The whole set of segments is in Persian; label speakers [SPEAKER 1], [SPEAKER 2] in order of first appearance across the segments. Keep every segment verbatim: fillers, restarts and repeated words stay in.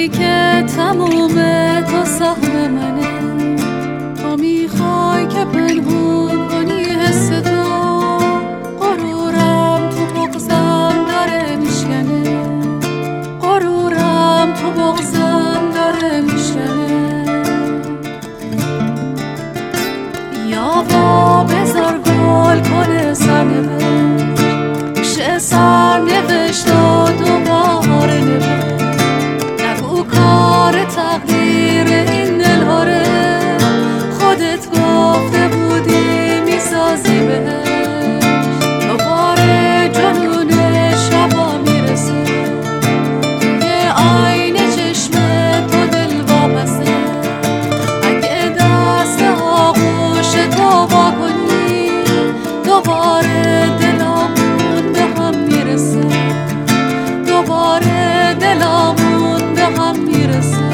[SPEAKER 1] میدونی که تمومه تو سهم منه، تو میخوای که پنهون کنی حس تو، غرورم تو بغزم داره میشکنه، غرورم تو بغزم داره میشکنه. یا با بذار گل کنه سرنوشت، میشه سرنوشت و دوباره نوشت. نگو کار تقدیر این دلاره، خودت گفته بودی میسازی بهش. دوباره جنون شبا میرسه، یه آینه چشم تو دل واپسه. اگه دست آغوش تو وا کنی، دوباره دلامون به هم میرسه، دوباره دلامون به هم میرسه.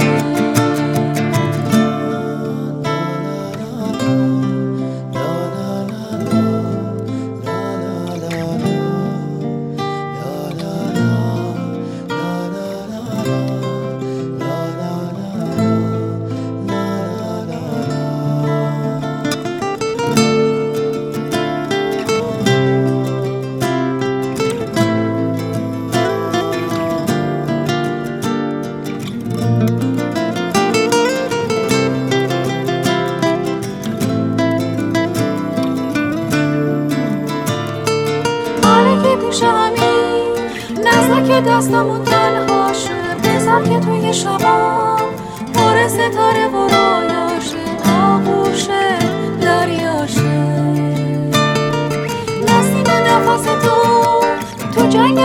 [SPEAKER 1] پیش همین نزدیک دستمون تنها شه، بذار که توی شبام پر ستاره و رویاشه، آغوشه دریاشه. نسیم نفس تو تو جنگ